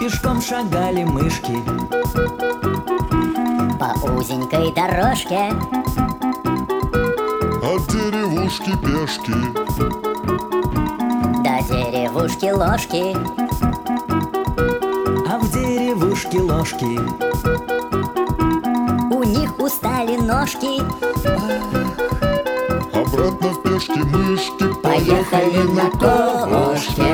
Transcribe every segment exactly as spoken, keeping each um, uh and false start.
Пешком шагали мышки по узенькой дорожке от деревушки пешки до деревушки ложки. А в деревушке ложки у них устали ножки. Обратно в пешки мышки поехали на кошке.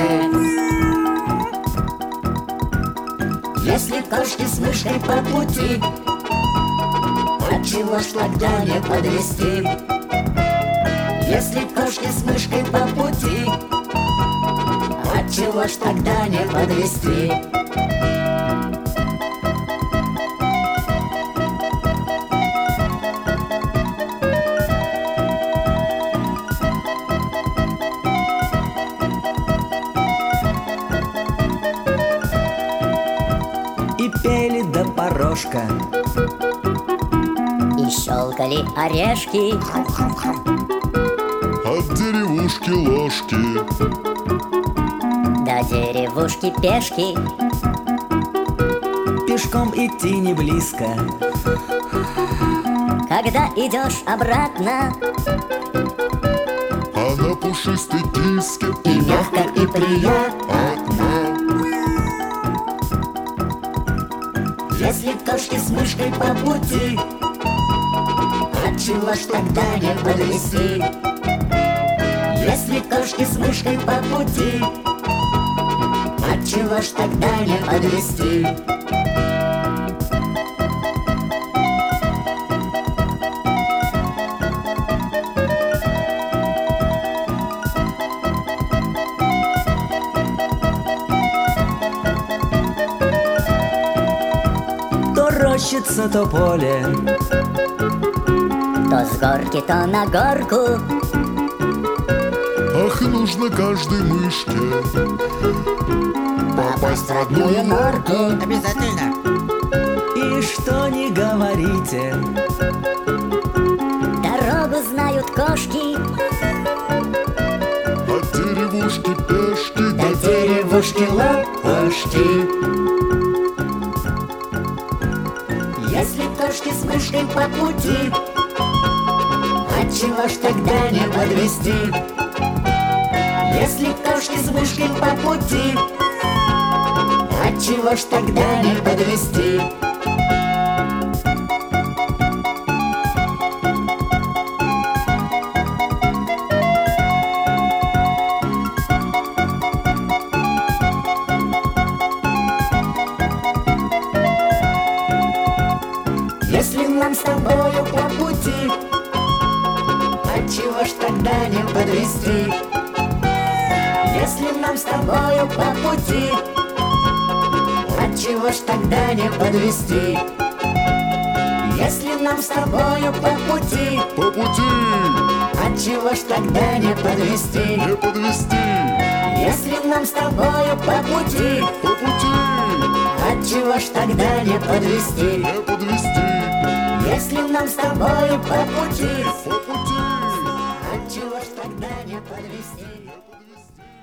Если кошки с мышкой по пути, отчего ж тогда не подвести? Если кошки с мышкой по пути, отчего ж тогда не подвести? И пели до порожка, и щелкали орешки от деревушки ложки до деревушки пешки. Пешком идти не близко, когда идешь обратно, а на пушистой киске и мягко, и приятно. Если кошки с мышкой по пути, отчего ж тогда не подвести? Если кошки с мышкой по пути, отчего ж тогда не подвести? То рощица, то поле, то с горки, то на горку. ах, нужно каждой мышке попасть в родную норку. Обязательно. И что не говорите, Дорогу знают кошки От деревушки пешки до деревушки ложки. Если кошки с мышкой по пути, отчего ж тогда не подвести? Если кошки с мышкой по пути, отчего ж тогда не подвести? Если нам с тобою по пути, отчего ж тогда не подвести? Если нам с тобою по пути, отчего ж тогда не подвести? Если нам с тобою по пути, по пути отчего ж тогда не подвести? не подвести. Если нам с тобою по пути, По пути отчего ж тогда не подвести? не подвести. Если нам с тобою по пути, По пути отчего ж тогда не подвести? не подвести.